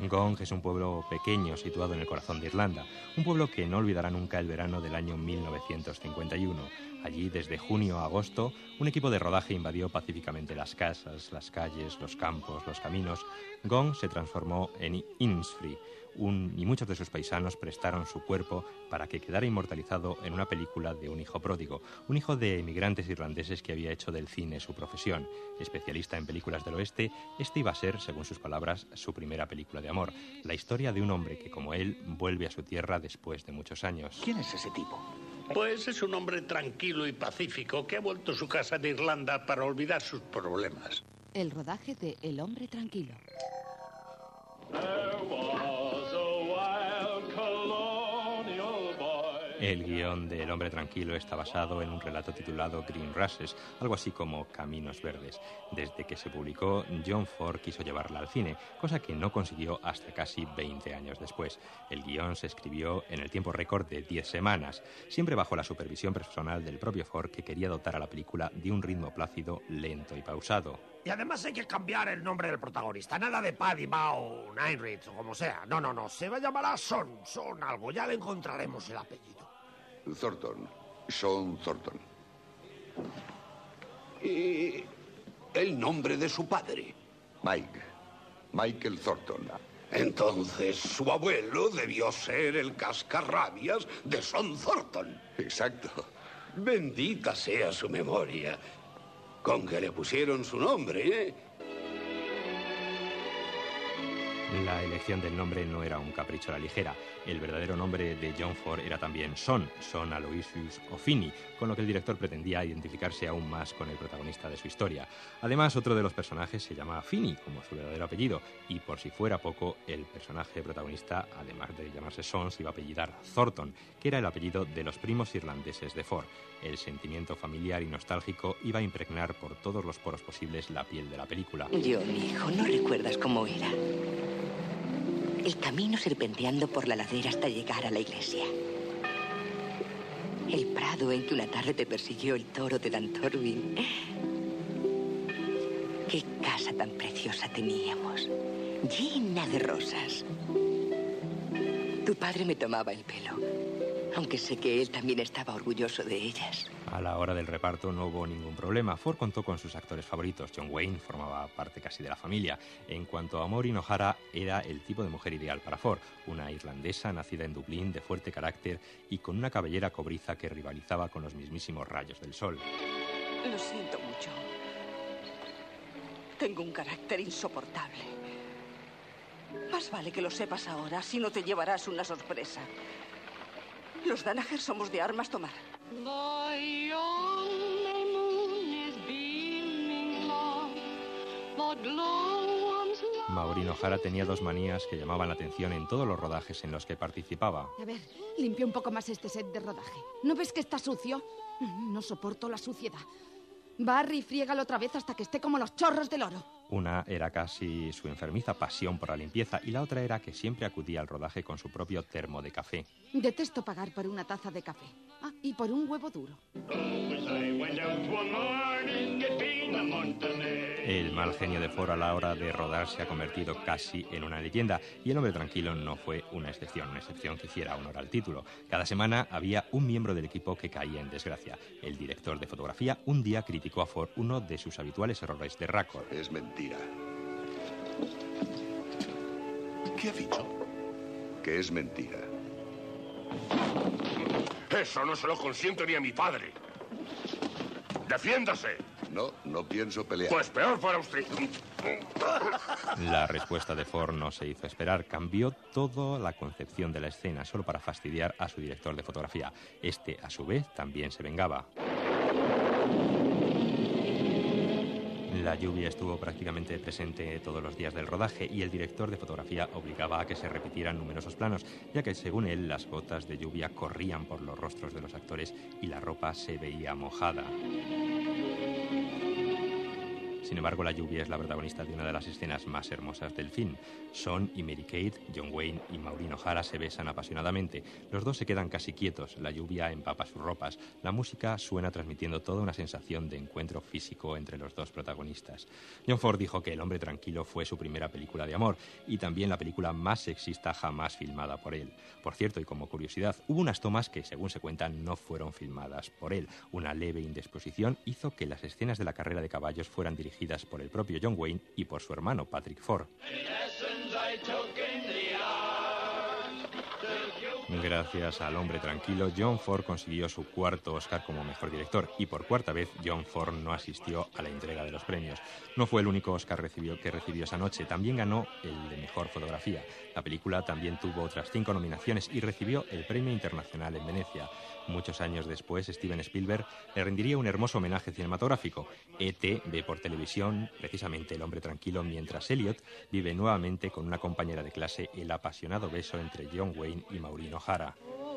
Gong es un pueblo pequeño situado en el corazón de Irlanda, un pueblo que no olvidará nunca el verano del año 1951. Allí, desde junio a agosto, un equipo de rodaje invadió pacíficamente las casas, las calles, los campos, los caminos. Gong se transformó en Innisfree, y muchos de sus paisanos prestaron su cuerpo para que quedara inmortalizado en una película de un hijo pródigo, un hijo de emigrantes irlandeses que había hecho del cine su profesión. Especialista en películas del oeste, este iba a ser, según sus palabras, su primera película de amor, la historia de un hombre que, como él, vuelve a su tierra después de muchos años. ¿Quién es ese tipo? Pues es un hombre tranquilo y pacífico que ha vuelto a su casa de Irlanda para olvidar sus problemas. El rodaje de El hombre tranquilo. El guión de El hombre tranquilo está basado en un relato titulado Green Rushes, algo así como Caminos verdes. Desde que se publicó, John Ford quiso llevarla al cine, cosa que no consiguió hasta casi 20 años después. El guión se escribió en el tiempo récord de 10 semanas, siempre bajo la supervisión personal del propio Ford, que quería dotar a la película de un ritmo plácido, lento y pausado. Y además hay que cambiar el nombre del protagonista. Nada de Paddy, Bao, Heinrich o como sea. No. Se va a llamar Son algo. Ya le encontraremos el apellido. Thornton. Sean Thornton. ¿Y el nombre de su padre? Michael Thornton. Entonces, su abuelo debió ser el cascarrabias de Son Thornton. Exacto. Bendita sea su memoria. Con que le pusieron su nombre, ¿eh? La elección del nombre no era un capricho a la ligera. El verdadero nombre de John Ford era también Son Aloysius O'Finney, con lo que el director pretendía identificarse aún más con el protagonista de su historia. Además, otro de los personajes se llama Finney, como su verdadero apellido, y por si fuera poco, el personaje protagonista, además de llamarse Son, se iba a apellidar Thornton, que era el apellido de los primos irlandeses de Ford. El sentimiento familiar y nostálgico iba a impregnar por todos los poros posibles la piel de la película. John, hijo, ¿no recuerdas cómo era? El camino serpenteando por la ladera hasta llegar a la iglesia. El prado en que una tarde te persiguió el toro de Dantorvin. Qué casa tan preciosa teníamos, llena de rosas. Tu padre me tomaba el pelo, aunque sé que él también estaba orgulloso de ellas. A la hora del reparto no hubo ningún problema. Ford contó con sus actores favoritos. John Wayne formaba parte casi de la familia. En cuanto a Maureen O'Hara, era el tipo de mujer ideal para Ford. Una irlandesa nacida en Dublín, de fuerte carácter y con una cabellera cobriza que rivalizaba con los mismísimos rayos del sol. Lo siento mucho. Tengo un carácter insoportable. Más vale que lo sepas ahora, si no te llevarás una sorpresa. Los Danaher somos de armas tomar. Maureen O'Hara tenía dos manías que llamaban la atención en todos los rodajes en los que participaba. A ver, limpia un poco más este set de rodaje. ¿No ves que está sucio? No soporto la suciedad. Barry, friégalo otra vez hasta que esté como los chorros del oro. Una era casi su enfermiza pasión por la limpieza y la otra era que siempre acudía al rodaje con su propio termo de café. Detesto pagar por una taza de café. Ah, y por un huevo duro. El mal genio de Ford a la hora de rodar se ha convertido casi en una leyenda y El hombre tranquilo no fue una excepción que hiciera honor al título. Cada semana había un miembro del equipo que caía en desgracia. El director de fotografía un día criticó a Ford uno de sus habituales errores de récord. Es mentira. ¿Qué ha dicho? Que es mentira. Eso no se lo consiento ni a mi padre. ¡Defiéndase! No pienso pelear. Pues peor para usted. La respuesta de Ford no se hizo esperar. Cambió toda la concepción de la escena solo para fastidiar a su director de fotografía. Este, a su vez, también se vengaba. La lluvia estuvo prácticamente presente todos los días del rodaje y el director de fotografía obligaba a que se repitieran numerosos planos, ya que, según él, las gotas de lluvia corrían por los rostros de los actores y la ropa se veía mojada. Sin embargo, la lluvia es la protagonista de una de las escenas más hermosas del film. Son y Mary-Kate, John Wayne y Maureen O'Hara se besan apasionadamente. Los dos se quedan casi quietos, la lluvia empapa sus ropas. La música suena transmitiendo toda una sensación de encuentro físico entre los dos protagonistas. John Ford dijo que El hombre tranquilo fue su primera película de amor y también la película más sexista jamás filmada por él. Por cierto, y como curiosidad, hubo unas tomas que, según se cuenta, no fueron filmadas por él. Una leve indisposición hizo que las escenas de la carrera de caballos fueran dirigidas por el propio John Wayne y por su hermano Patrick Ford. Gracias al hombre tranquilo, John Ford consiguió su cuarto Oscar como mejor director y por cuarta vez John Ford no asistió a la entrega de los premios. No fue el único Oscar que recibió esa noche, también ganó el de mejor fotografía. La película también tuvo otras 5 nominaciones y recibió el Premio Internacional en Venecia. Muchos años después, Steven Spielberg le rendiría un hermoso homenaje cinematográfico. E.T. ve por televisión precisamente El hombre tranquilo mientras Elliot vive nuevamente con una compañera de clase el apasionado beso entre John Wayne y Maureen O'Hara.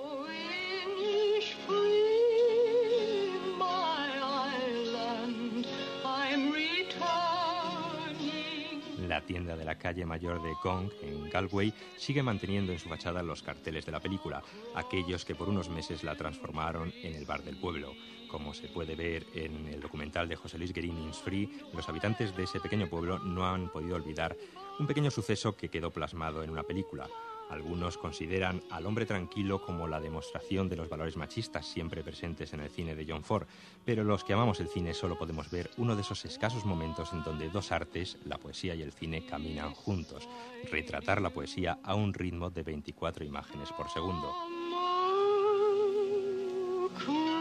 La tienda de la calle mayor de Gong, en Galway, sigue manteniendo en su fachada los carteles de la película, aquellos que por unos meses la transformaron en el bar del pueblo. Como se puede ver en el documental de José Luis Guerín Insfree, los habitantes de ese pequeño pueblo no han podido olvidar un pequeño suceso que quedó plasmado en una película. Algunos consideran al hombre tranquilo como la demostración de los valores machistas siempre presentes en el cine de John Ford, pero los que amamos el cine solo podemos ver uno de esos escasos momentos en donde dos artes, la poesía y el cine, caminan juntos. Retratar la poesía a un ritmo de 24 imágenes por segundo.